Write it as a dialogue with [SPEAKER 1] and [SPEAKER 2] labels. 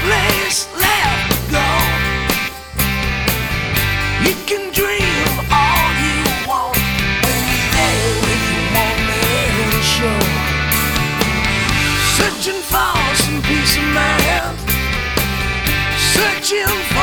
[SPEAKER 1] place left to go. You can dream all you want when you're there with your one-man show. Searching for some peace of mind, searching